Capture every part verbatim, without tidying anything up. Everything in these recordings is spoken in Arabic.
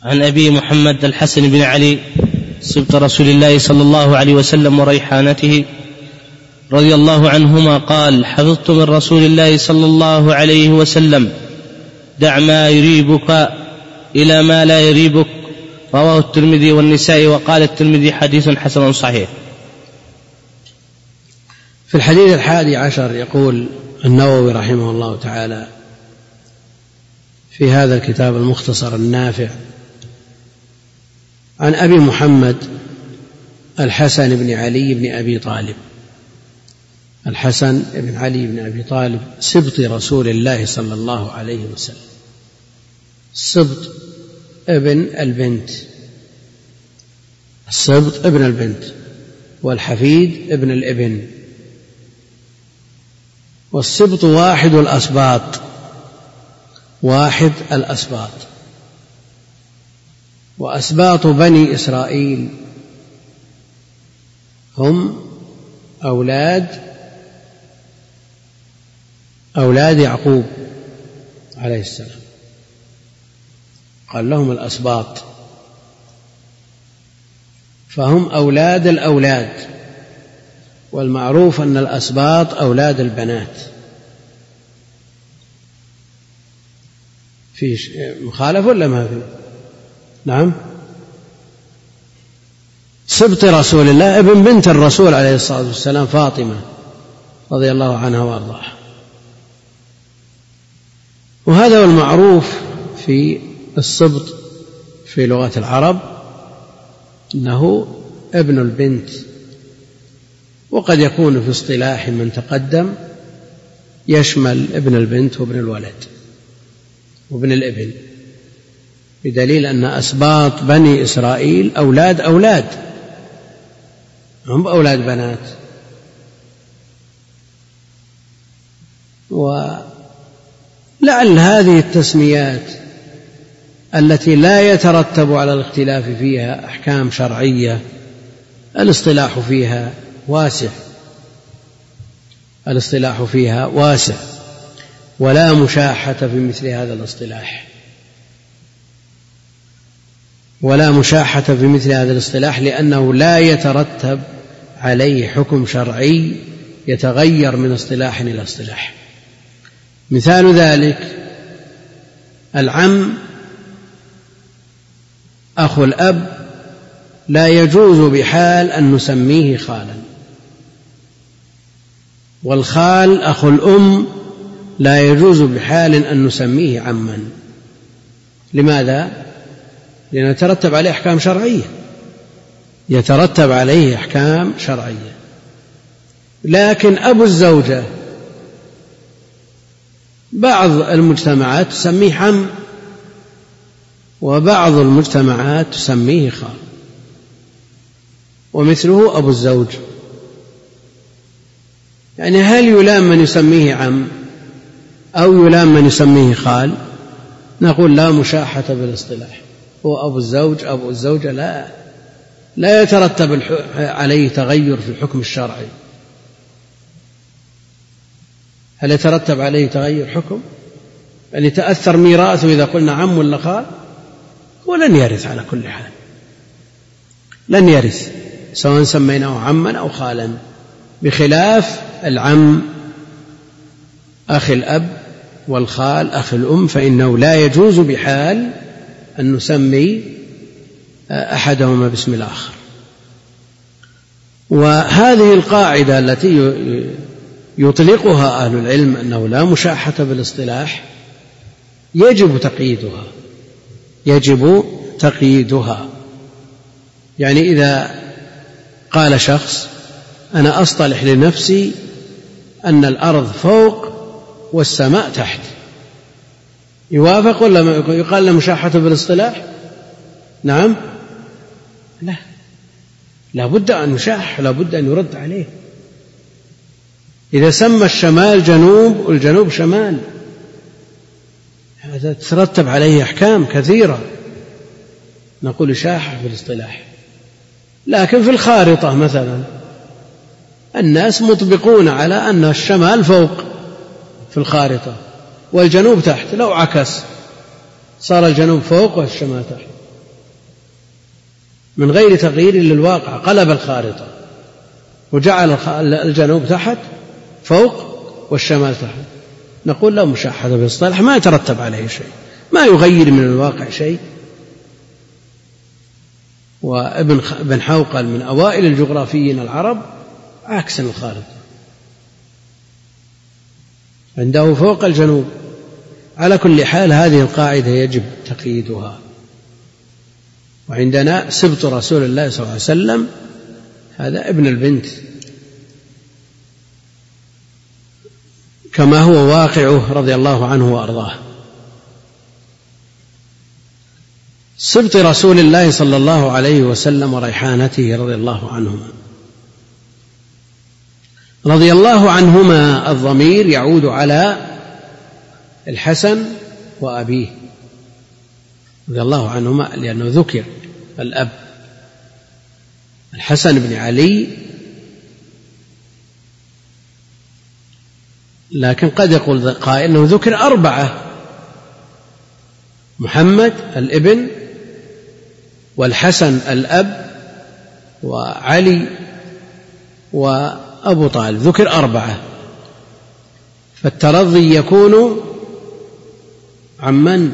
عن أبي محمد الحسن بن علي سبط رسول الله صلى الله عليه وسلم وريحانته رضي الله عنهما قال: حفظت من رسول الله صلى الله عليه وسلم: دع ما يريبك إلى ما لا يريبك. رواه الترمذي والنسائي، وقال الترمذي: حديث حسن صحيح. في الحديث الحادي عشر يقول النووي رحمه الله تعالى في هذا الكتاب المختصر النافع: عن أبي محمد الحسن بن علي بن أبي طالب. الحسن بن علي بن أبي طالب سبط رسول الله صلى الله عليه وسلم. السبط ابن البنت، السبط ابن البنت، والحفيد ابن الابن. والسبط واحد الأسباط، واحد الأسباط. وأسباط بني إسرائيل هم أولاد أولاد يعقوب عليه السلام، قال لهم الأسباط، فهم أولاد الأولاد، والمعروف أن الأسباط أولاد البنات. في مخالف ولا ما في؟ نعم. سبط رسول الله ابن بنت الرسول عليه الصلاة والسلام فاطمة رضي الله عنها وارضاها. وهذا هو المعروف في السبط في لغة العرب، أنه ابن البنت، وقد يكون في اصطلاح من تقدم يشمل ابن البنت وابن الولد وابن الابن، بدليل أن أسباط بني إسرائيل أولاد أولاد، هم أولاد بنات. ولعل هذه التسميات التي لا يترتب على الاختلاف فيها أحكام شرعية الاصطلاح فيها واسع، الاصطلاح فيها واسع، ولا مشاحة في مثل هذا الاصطلاح، ولا مشاحة في مثل هذا الاصطلاح، لأنه لا يترتب عليه حكم شرعي يتغير من اصطلاح إلى اصطلاح. مثال ذلك العم أخو الأب لا يجوز بحال أن نسميه خالا، والخال أخو الأم لا يجوز بحال أن نسميه عما. لماذا؟ لأنه يترتب عليه أحكام شرعية، يترتب عليه أحكام شرعية. لكن أبو الزوجة بعض المجتمعات تسميه عم، وبعض المجتمعات تسميه خال، ومثله أبو الزوج. يعني هل يلام من يسميه عم أو يلام من يسميه خال؟ نقول لا مشاحة بالاصطلاح، هو أبو الزوج أبو الزوجة، لا لا يترتب عليه تغير في الحكم الشرعي. هل يترتب عليه تغير حكم؟ يعني يتأثر ميراثه إذا قلنا عم ولا خال؟ ولن يرث على كل حال، لن يرث سواء سميناه عما أو خالا، بخلاف العم أخي الأب والخال أخي الأم، فإنه لا يجوز بحال أن نسمي أحدهما باسم الآخر. وهذه القاعدة التي يطلقها أهل العلم أنه لا مشاحة بالاصطلاح يجب تقييدها، يجب تقييدها. يعني إذا قال شخص أنا أصطلح لنفسي أن الأرض فوق والسماء تحت، يوافق ولا يقال له مشاحة بالاصطلاح؟ نعم، لا، لا بد أن يشاح، لا بد أن يرد عليه. إذا سمى الشمال جنوب والجنوب شمال، هذا تترتب عليه أحكام كثيرة، نقول شاحة في الاصطلاح. لكن في الخارطة مثلا الناس مطبقون على أن الشمال فوق في الخارطة والجنوب تحت، لو عكس صار الجنوب فوق والشمال تحت، من غير تغيير للواقع، قلب الخارطة وجعل الجنوب تحت فوق والشمال تحت، نقول لا مشاحة بالاصطلاح، ما يترتب عليه شيء، ما يغير من الواقع شيء. وابن ابن حوقل من أوائل الجغرافيين العرب عكس الخارطة، عنده فوق الجنوب. على كل حال هذه القاعدة يجب تقييدها. وعندنا سبط رسول الله صلى الله عليه وسلم هذا ابن البنت كما هو واقعه رضي الله عنه وأرضاه. سبط رسول الله صلى الله عليه وسلم وريحانته رضي الله عنهما. رضي الله عنهما الضمير يعود على الحسن وأبيه رضي الله عنهما، لأنه ذكر الأب الحسن بن علي، لكن قد يقول قائل أنه ذكر أربعة: محمد الابن، والحسن الأب، وعلي، وأبو طالب، ذكر أربعة. فالترضي يكون عن من؟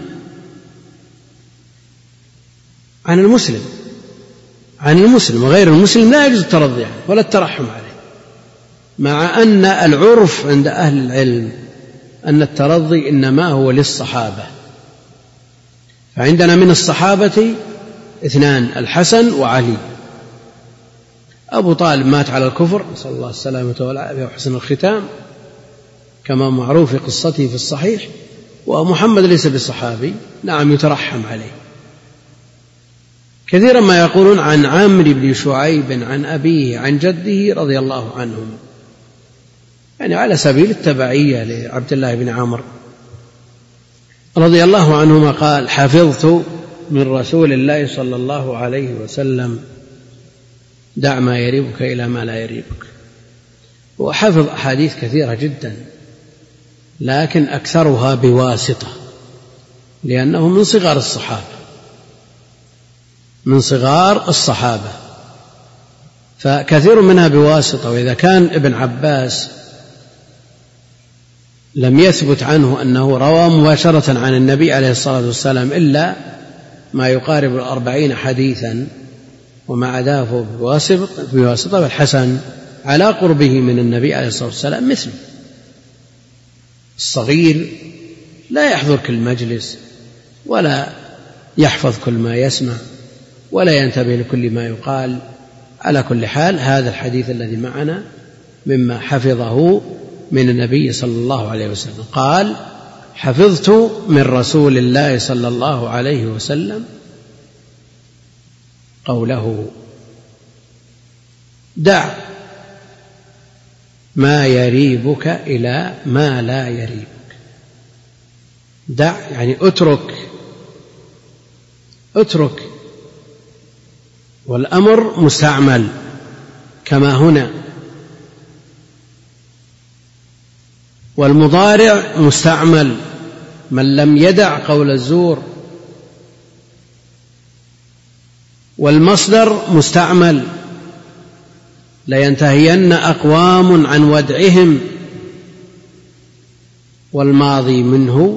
عن المسلم، عن المسلم، وغير المسلم لا يجوز الترضي عنه ولا الترحم عليه، مع أن العرف عند أهل العلم أن الترضي إنما هو للصحابة. فعندنا من الصحابة اثنان: الحسن وعلي. أبو طالب مات على الكفر، نسأل الله السلامة والعافية وحسن الختام، كما معروف في قصته في الصحيح. ومحمد ليس بصحابي، نعم يترحم عليه. كثيرا ما يقولون عن عمرو بن شعيب عن أبيه عن جده رضي الله عنهم، يعني على سبيل التبعية لعبد الله بن عمرو رضي الله عنهما. قال: حفظت من رسول الله صلى الله عليه وسلم: دع ما يريبك إلى ما لا يريبك. وحفظ أحاديث كثيرة جدا، لكن أكثرها بواسطة، لأنه من صغار الصحابة من صغار الصحابة فكثير منها بواسطة. وإذا كان ابن عباس لم يثبت عنه أنه روى مباشرة عن النبي عليه الصلاة والسلام إلا ما يقارب الأربعين حديثا، وما عداه بواسطة، والحسن على قربه من النبي عليه الصلاة والسلام مثله. الصغير لا يحضر كل مجلس ولا يحفظ كل ما يسمع ولا ينتبه لكل ما يقال. على كل حال هذا الحديث الذي معنا مما حفظه من النبي صلى الله عليه وسلم. قال: حفظت من رسول الله صلى الله عليه وسلم قوله: دع ما يريبك إلى ما لا يريبك. دع يعني اترك، اترك، والأمر مستعمل كما هنا، والمضارع مستعمل: من لم يدع قول الزور. والمصدر مستعمل: لينتهين أقوام عن ودعهم. والماضي منه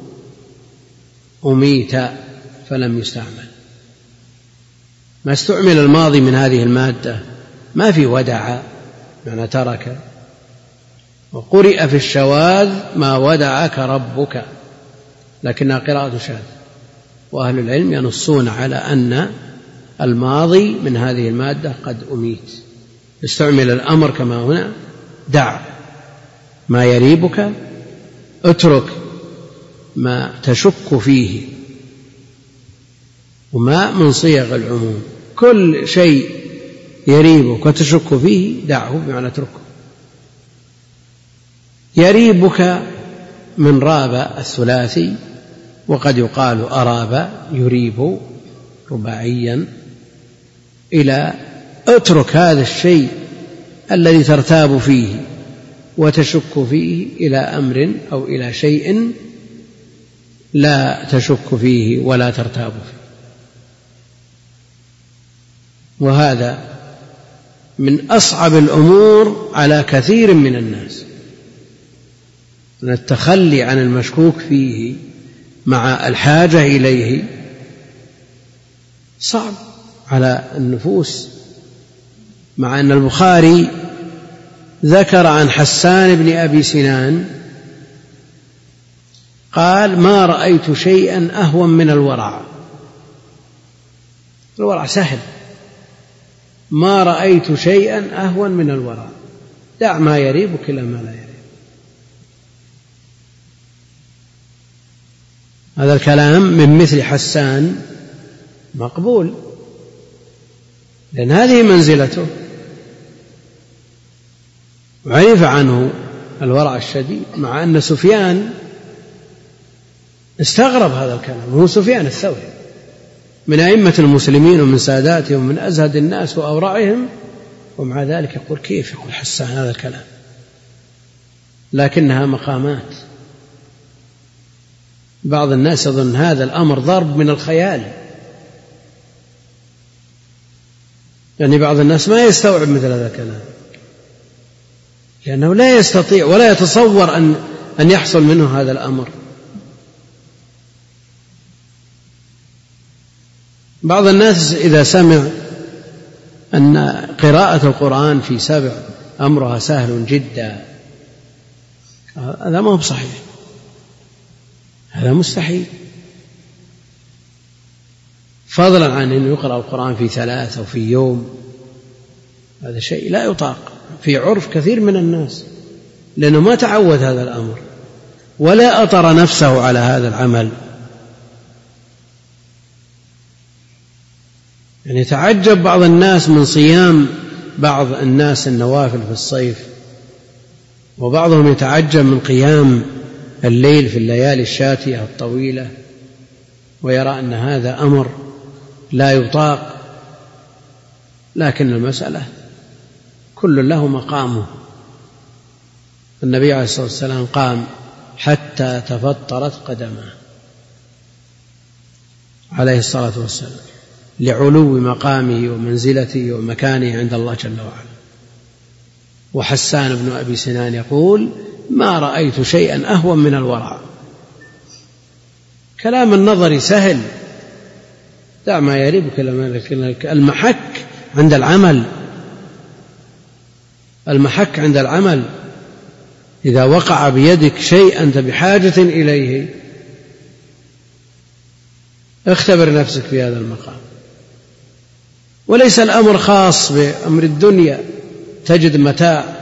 أميت فلم يستعمل، ما استعمل الماضي من هذه المادة، ما في ودع معنى ترك. وقرئ في الشواذ: ما ودعك ربك، لكنها قراءة شاذ. وأهل العلم ينصون على أن الماضي من هذه المادة قد أميت، استعمل الأمر كما هنا: دع ما يريبك، اترك ما تشك فيه. وما من صيغ العموم، كل شيء يريبك وتشك فيه دعه، بمعنى اتركه. يريبك من راب الثلاثي، وقد يقال أراب يريب رباعيا، إلى اترك هذا الشيء الذي ترتاب فيه وتشك فيه إلى أمر أو إلى شيء لا تشك فيه ولا ترتاب فيه. وهذا من أصعب الأمور على كثير من الناس، أن التخلي عن المشكوك فيه مع الحاجة إليه صعب على النفوس. مع أن البخاري ذكر عن حسان بن أبي سنان قال: ما رأيت شيئا أهون من الورع. الورع سهل، ما رأيت شيئا أهون من الورع، دع ما يريبك إلى ما لا يريب. هذا الكلام من مثل حسان مقبول، لأن هذه منزلته، وعرف عنه الورع الشديد. مع أن سفيان استغرب هذا الكلام، هو سفيان الثوري من أئمة المسلمين ومن ساداتهم ومن أزهد الناس وأورعهم، ومع ذلك يقول: كيف يقول حسان هذا الكلام؟ لكنها مقامات. بعض الناس يظن هذا الأمر ضرب من الخيال، يعني بعض الناس ما يستوعب مثل هذا الكلام، لأنه لا يستطيع ولا يتصور أن أن يحصل منه هذا الأمر. بعض الناس إذا سمع أن قراءة القرآن في سبع أمرها سهل جدا، هذا ما هو صحيح، هذا مستحيل، فضلا عن أن يقرأ القرآن في ثلاث أو في يوم، هذا شيء لا يطاق في عرف كثير من الناس، لأنه ما تعود هذا الأمر ولا أطر نفسه على هذا العمل. يعني يتعجب بعض الناس من صيام بعض الناس النوافل في الصيف، وبعضهم يتعجب من قيام الليل في الليالي الشاتية الطويلة، ويرى أن هذا أمر لا يطاق. لكن المسألة كل له مقامه. النبي عليه الصلاة والسلام قام حتى تفطرت قدمه عليه الصلاة والسلام، لعلو مقامه ومنزلته ومكانه عند الله جل وعلا. وحسان بن أبي سنان يقول: ما رأيت شيئا أهون من الورع. كلام النظر سهل، دع ما يريبك. المحك عند العمل، المحك عند العمل إذا وقع بيدك شيء أنت بحاجة إليه، اختبر نفسك في هذا المقام. وليس الأمر خاص بأمر الدنيا، تجد متاع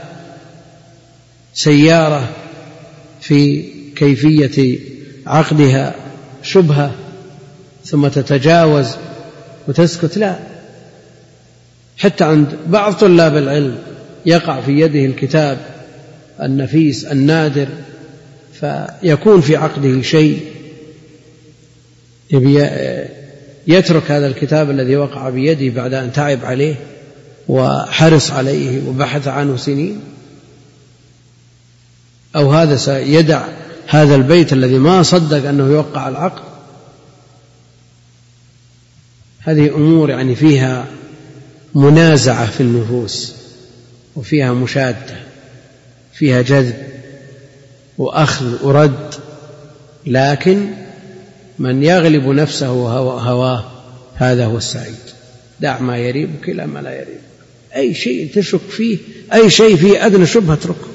سيارة في كيفية عقدها شبهة ثم تتجاوز وتسكت، لا. حتى عند بعض طلاب العلم يقع في يده الكتاب النفيس النادر، فيكون في عقده شيء، يترك هذا الكتاب الذي وقع بيده بعد أن تعب عليه وحرص عليه وبحث عنه سنين، أو هذا سيدع هذا البيت الذي ما صدق أنه يوقع العقد. هذه أمور يعني فيها منازعة في النفوس، وفيها مشادة، فيها جذب وأخذ ورد. لكن من يغلب نفسه هواه هذا هو السعيد. دع ما يريبك إلى ما لا يريبك. أي شيء تشك فيه، أي شيء فيه أدنى شبهة اتركه،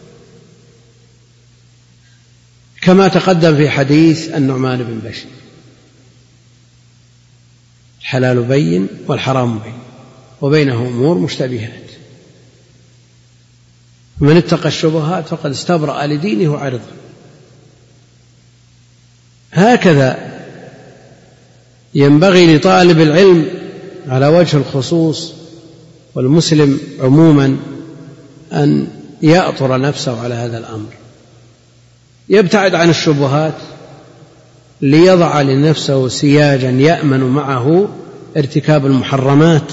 كما تقدم في حديث النعمان بن بشير: الحلال بين والحرام بين وبينه أمور مشتبهات، من اتقى الشبهات فقد استبرأ لدينه وعرضه. هكذا ينبغي لطالب العلم على وجه الخصوص والمسلم عموما أن يأطر نفسه على هذا الأمر، يبتعد عن الشبهات ليضع لنفسه سياجا يأمن معه ارتكاب المحرمات.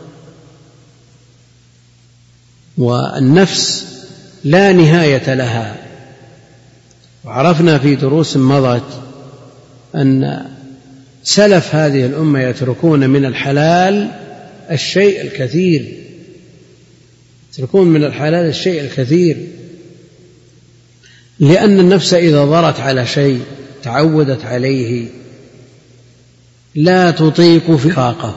والنفس لا نهاية لها، وعرفنا في دروس مضت أن سلف هذه الأمة يتركون من الحلال الشيء الكثير، تكون من الحلال الشيء الكثير، لأن النفس إذا ضرت على شيء تعودت عليه لا تطيق فراقه،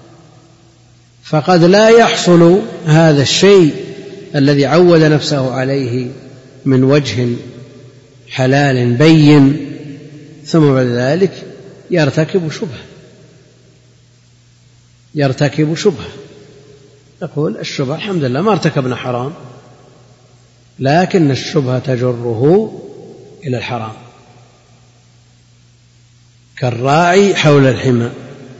فقد لا يحصل هذا الشيء الذي عود نفسه عليه من وجه حلال بين، ثم بعد ذلك يرتكب شبهة يرتكب شبهة يقول الشبهة الحمد لله ما ارتكبنا حرام، لكن الشبهة تجره إلى الحرام، كالراعي حول الحمى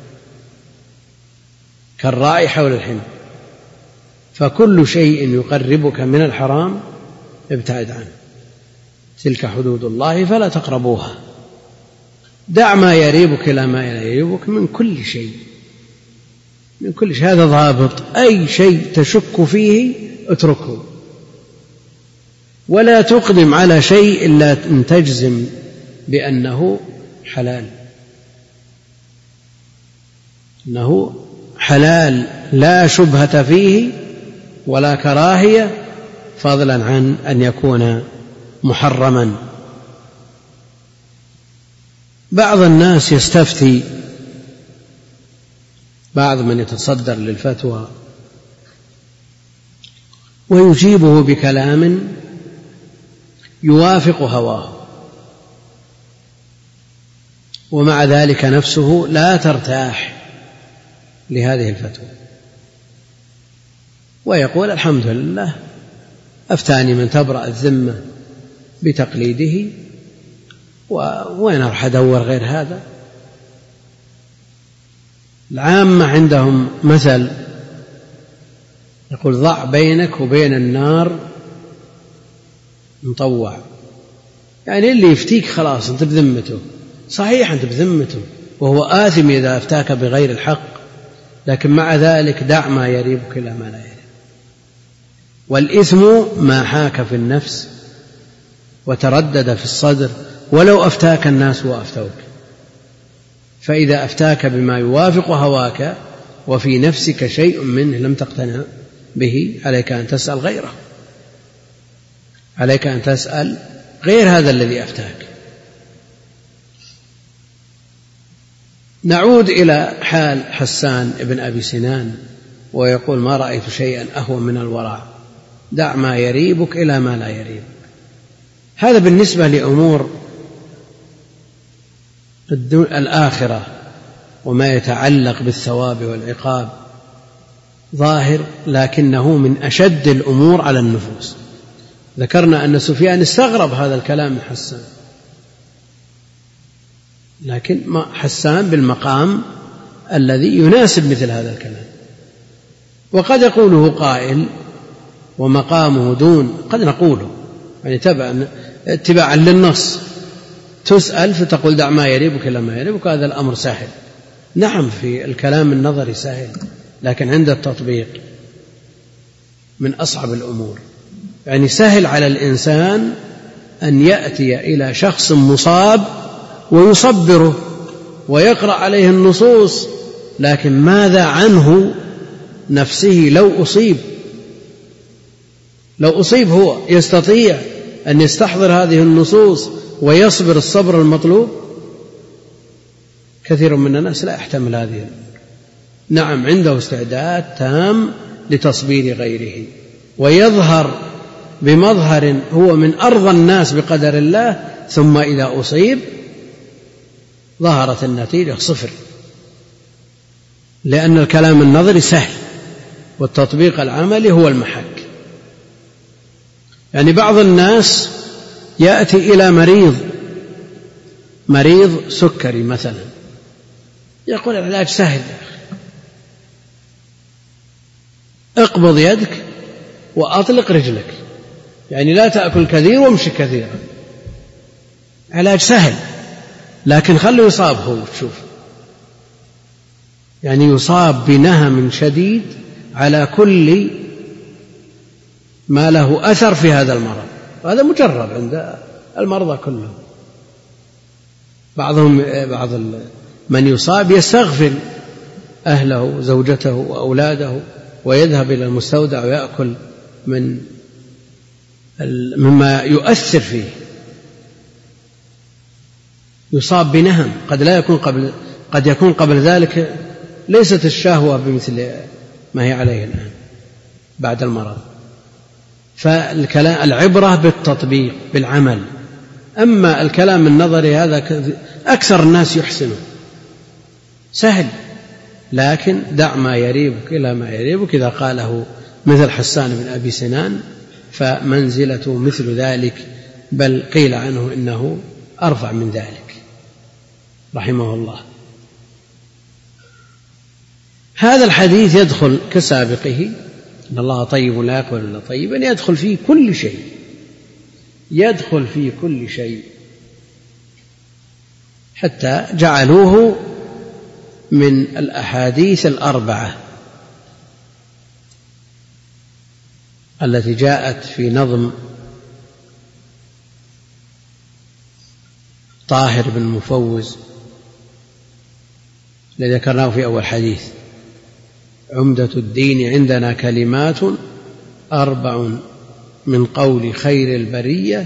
كالراعي حول الحمى فكل شيء يقربك من الحرام ابتعد عنه، تلك حدود الله فلا تقربوها. دع ما يريبك إلى ما لا يريبك من كل شيء من كل شيء، هذا ضابط. أي شيء تشك فيه اتركه، ولا تقدم على شيء إلا أن تجزم بأنه حلال، أنه حلال لا شبهة فيه ولا كراهية، فضلا عن أن يكون محرما. بعض الناس يستفتي، بعض من يتصدر للفتوى ويجيبه بكلام يوافق هواه، ومع ذلك نفسه لا ترتاح لهذه الفتوى، ويقول الحمد لله أفتاني من تبرأ الذمة بتقليده، وين أروح أدور غير هذا؟ العامة عندهم مثل يقول ضع بينك وبين النار مطوع، يعني اللي يفتيك خلاص أنت بذمته، صحيح أنت بذمته وهو آثم إذا أفتاك بغير الحق، لكن مع ذلك دع ما يريبك إلى ما لا يريب. والإثم ما حاك في النفس وتردد في الصدر ولو أفتاك الناس وأفتوك، فإذا أفتاك بما يوافق هواك وفي نفسك شيء منه لم تقتنع به عليك أن تسأل غيره، عليك أن تسأل غير هذا الذي أفتاك. نعود إلى حال حسان ابن أبي سنان ويقول ما رأيت شيئا أهون من الورع، دع ما يريبك إلى ما لا يريبك. هذا بالنسبة لأمور الآخرة وما يتعلق بالثواب والعقاب ظاهر، لكنه من أشد الأمور على النفوس. ذكرنا أن سفيان استغرب هذا الكلام من حسان، لكن حسان بالمقام الذي يناسب مثل هذا الكلام. وقد يقوله قائل ومقامه دون، قد نقوله يعني تبعا اتباعا للنص، تسأل فتقول دع ما يريبك إلى ما يريبك، هذا الأمر سهل. نعم في الكلام النظري سهل، لكن عند التطبيق من أصعب الأمور. يعني سهل على الإنسان أن يأتي إلى شخص مصاب ويصبره ويقرأ عليه النصوص، لكن ماذا عنه نفسه لو أصيب لو أصيب هو يستطيع أن يستحضر هذه النصوص ويصبر الصبر المطلوب؟ كثير من الناس لا يحتمل هذه الأمور. نعم عنده استعداد تام لتصبير غيره، ويظهر بمظهر هو من أرضى الناس بقدر الله، ثم إذا أصيب ظهرت النتيجة صفر، لأن الكلام النظري سهل والتطبيق العملي هو المحك. يعني بعض الناس يأتي إلى مريض مريض سكري مثلا، يقول العلاج سهل، اقبض يدك وأطلق رجلك، يعني لا تأكل كثير وامشي كثيرا، علاج سهل، لكن خلوا يصاب هو تشوف، يعني يصاب بنهم شديد على كل ما له أثر في هذا المرض. هذا مجرب عند المرضى كلهم. بعضهم بعض من يصاب يستغفل أهله زوجته وأولاده ويذهب إلى المستودع ويأكل من مما يؤثر فيه، يصاب بنهم قد لا يكون قبل قد يكون قبل ذلك ليست الشهوة بمثل ما هي عليه الآن بعد المرض. فالكلام العبرة بالتطبيق بالعمل. أما الكلام النظري هذا أكثر الناس يحسنه سهل، لكن دع ما يريبك إلى ما يريبك، إذا قاله مثل حسان بن أبي سنان فمنزلته مثل ذلك، بل قيل عنه إنه أرفع من ذلك رحمه الله. هذا الحديث يدخل كسابقه إن الله طيب لا يقبل إلا طيبا، يدخل فيه كل شيء، يدخل فيه كل شيء، حتى جعلوه من الأحاديث الأربعة التي جاءت في نظم طاهر بن مفوز الذي ذكرناه في أول حديث: عمدة الدين عندنا كلمات أربع من قول خير البرية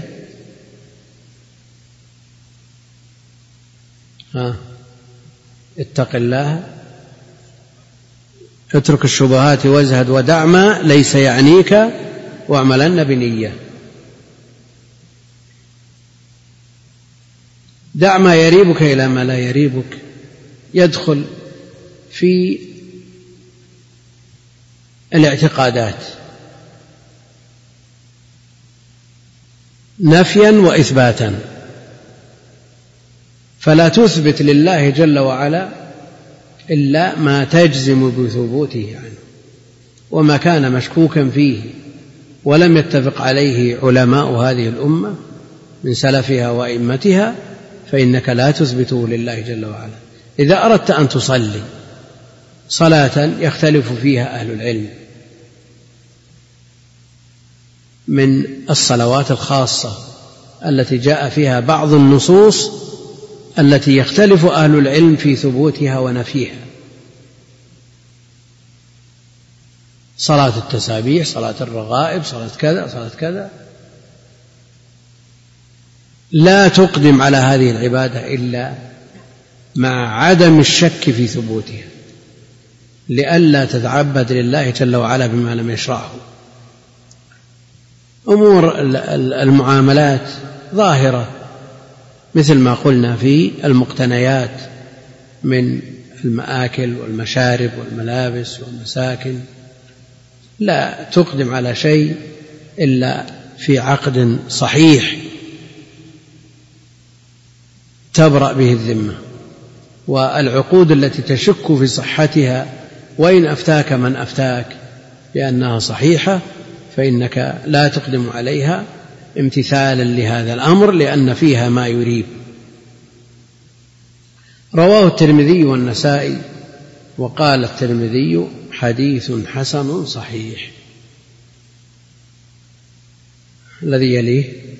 ها اتق الله، اترك الشبهات وازهد ودع ما ليس يعنيك واعملن بنية. دع ما يريبك إلى ما لا يريبك، يدخل في الاعتقادات نفيا وإثباتا، فلا تثبت لله جل وعلا إلا ما تجزم بثبوته عنه، وما كان مشكوكا فيه ولم يتفق عليه علماء هذه الأمة من سلفها وأئمتها فإنك لا تثبته لله جل وعلا. إذا أردت أن تصلي صلاة يختلف فيها أهل العلم من الصلوات الخاصة التي جاء فيها بعض النصوص التي يختلف أهل العلم في ثبوتها ونفيها: صلاة التسابيح، صلاة الرغائب، صلاة كذا صلاة كذا، لا تقدم على هذه العبادة إلا مع عدم الشك في ثبوتها، لئلا تتعبد لله جل وعلا بما لم يشرعه. أمور المعاملات ظاهرة مثل ما قلنا في المقتنيات من المآكل والمشارب والملابس والمساكن، لا تقدم على شيء إلا في عقد صحيح تبرأ به الذمة. والعقود التي تشك في صحتها وإن أفتاك من أفتاك بأنها صحيحة فإنك لا تقدم عليها امتثالا لهذا الأمر، لأن فيها ما يريب. رواه الترمذي والنسائي، وقال الترمذي حديث حسن صحيح. الذي يليه